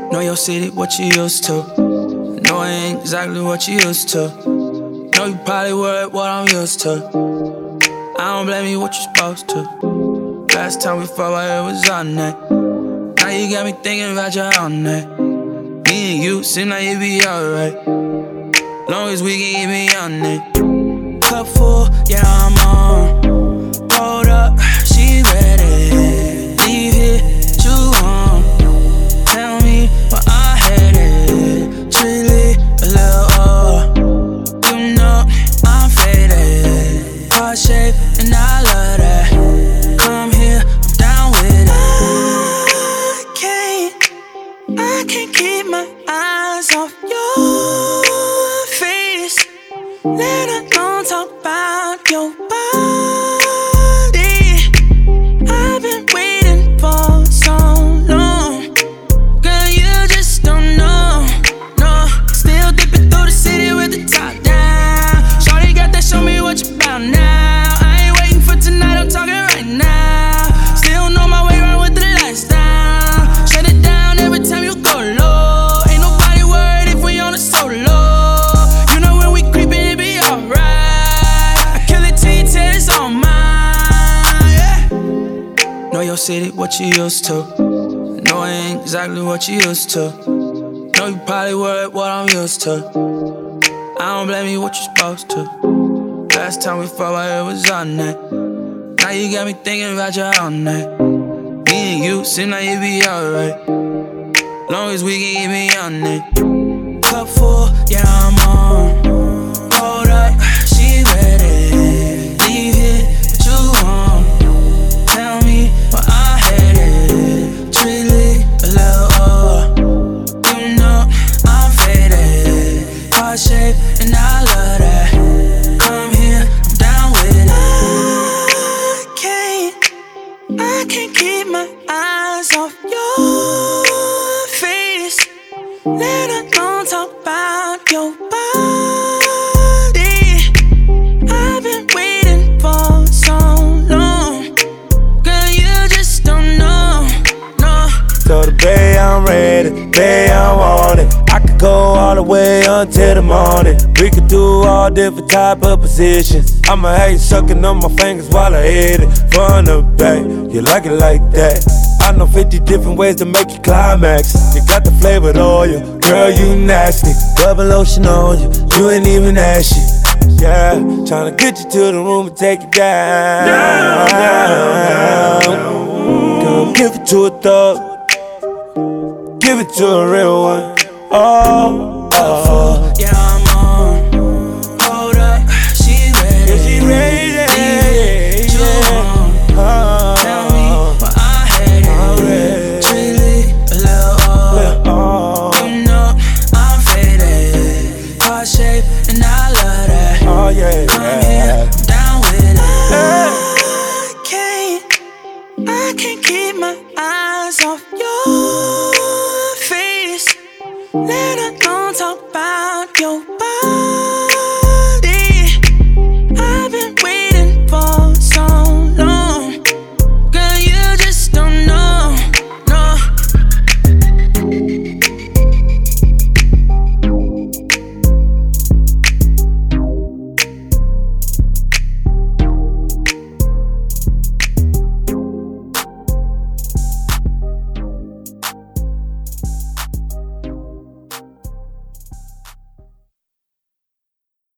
Know your city, what you used to. Know I ain't exactly what you used to. Know you probably worried what I'm used to. I don't blame you, what you supposed to. Last time we fought, it was on that. Now you got me thinking about your own that. Me and you seem like it be alright. Long as we can get me on it. Cup full, yeah, I'm on. Hold up, she ready. Leave here, you on. Tell me what I headed. Truly a little you know I'm faded. Heart shape and I love that. Come here, I'm down with it. I can't keep my eyes off your face. Let alone talk about your body. I've been waiting for so long. Girl, you just don't know. No, still dipping through the city with the top down. Shawty got that, show me what you about now. I ain't waiting for tonight, I'm talking right now. Still know my way around with the lights down. Shut it down every time you go low. Ain't nobody worried if we on a solo. You know when we creepin', it be alright. I kill it till you tell it's all mine, yeah. Know your city, what you used to. Know I ain't exactly what you used to. Know you probably worried what I'm used to. I don't blame you, what you supposed to. Last time we fought, it was on that. Now you got me thinking about your own that. Me and you seem like it be alright. Long as we can get me on it. Cup full, yeah, I'm on. Hold up, she ready. Leave here, what you want. Tell me what I headed. Truly a little you know I'm faded. Heart shape and I love that. Come here, I'm down with it. I can't keep my eyes off your face. Let alone talk about your body. I've been waiting for so long. Girl, you just don't know, no. So the bay, I'm ready, bay, I want it. I could go all the way until the morning. We could do all different type of positions. I'ma have you sucking on my fingers while I hit it from the back. You like it like that? I know 50 different ways to make you climax. You got the flavored oil, girl, you nasty. Double lotion on you, you ain't even ashy. Yeah, tryna get you to the room and take you down. Come give it to a thug, give it to a real one. Oh.